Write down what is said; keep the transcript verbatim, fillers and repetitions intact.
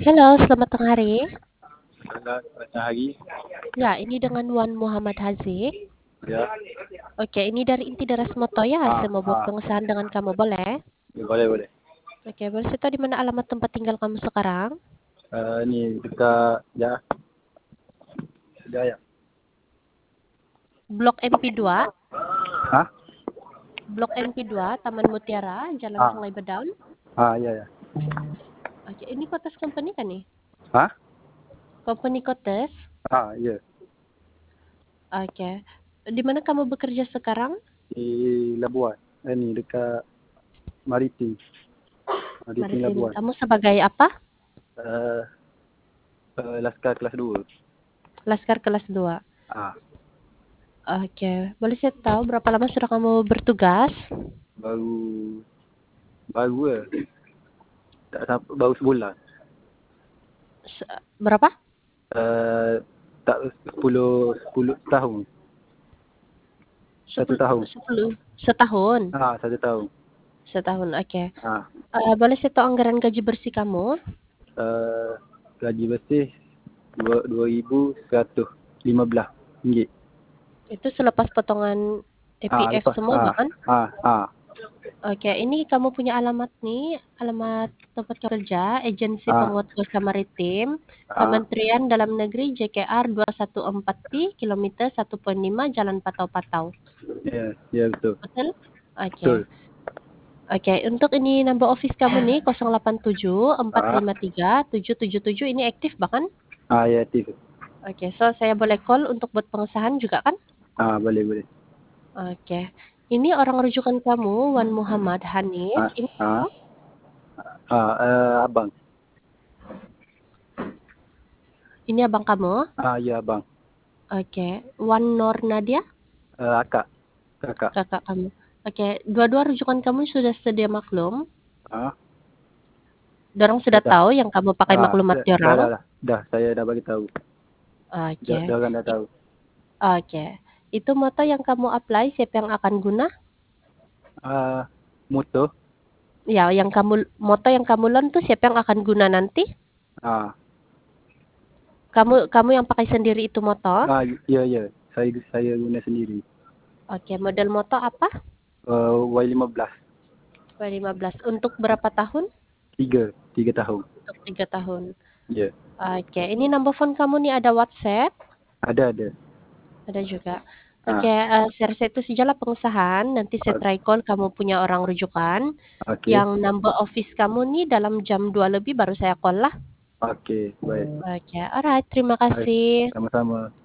Halo, selamat tengah hari. Selamat pagi. Ya, ini dengan Wan Muhammad Haziq. Ya. Oke, ini dari Inti Deras Moto ya. Ah, Saya mau buat ah. pengesahan dengan kamu, boleh? Ya, boleh, boleh. Oke, boleh saya tahu di mana alamat tempat tinggal kamu sekarang? Uh, ni dekat ya. Jaya. Blok M P dua, Hah? Blok M P dua, Taman Mutiara, Jalan Ah. Sungai Bedaun. Ah, ya, ya. Oke, ini Kotes Company kan nih? Hah? Company Kotes. Ah, ya. Oke. Di mana kamu bekerja sekarang? Di Labuan. Eh, ni dekat Maritim. Maritim Maritim. Labuan. Kamu sebagai apa? Uh, uh, Laskar kelas dua. Laskar kelas dua. Ah, Oke, boleh saya tahu berapa lama sudah kamu bertugas? baru baru eh. Tak sampai baru sebulan. Se- berapa? Uh, tak sepuluh sepuluh tahun. Satu Sepuluh, tahun. sepuluh, setahun. Ah, satu tahun. Setahun, oke. Ah. Eh, boleh saya tahu anggaran gaji bersih kamu? Uh, gaji bersih dua dua ribu seratus lima belas ringgit. Itu selepas potongan Ah, E P F lepas semua, ah bahkan? ah ah Oke, ini kamu punya alamat nih, alamat tempat kerja, Agensi ah Penguat Kuasa Maritim, ah Kementerian Dalam Negeri, J K R dua satu empat T, kilometer satu koma lima, Jalan Patau-Patau. ya ya betul Betul? Oke. betul Oke, untuk ini number office kamu nih nol delapan tujuh empat ah lima tiga tujuh tujuh tujuh, ini aktif bahkan? ah ya aktif. Oke, so saya boleh call untuk buat pengesahan juga kan? Ah, boleh boleh. Oke. Ini orang rujukan kamu, Wan Muhammad Hanif. ah Ini ah ah eh, abang. ini abang kamu. Ah, ya abang. Oke. Wan Nur Nadia, Eh, akak kakak. kakak kamu. Oke, dua-dua rujukan kamu sudah sedia maklum. ah Dorong dah sudah dah tahu yang kamu pakai ah maklumat dah dah diorang. dah, dah. Dah, saya dah bagi tahu. Dah, Oke. dah orang dah I- tahu. Oke. Itu moto yang kamu apply, siapa yang akan guna? Ah, motor. Ya, yang kamu moto yang kamu loan tuh siapa yang akan guna nanti? ah Kamu kamu yang pakai sendiri itu moto? ah ya ya saya saya guna sendiri. Oke, model moto apa? uh, Y lima belas. W lima belas. Untuk berapa tahun? Tiga tiga tahun. Untuk tiga tahun. Ya. Oke, ini number phone kamu nih ada WhatsApp? Ada ada. Ada juga. Oke, ah eh, saya rasa itu sajalah pengesahan. Nanti saya try call kamu punya orang rujukan. Okey. Yang number office kamu nih dalam jam dua lebih baru saya call lah. Okey, baik. Oke, alright. Terima Baik. kasih. Sama-sama.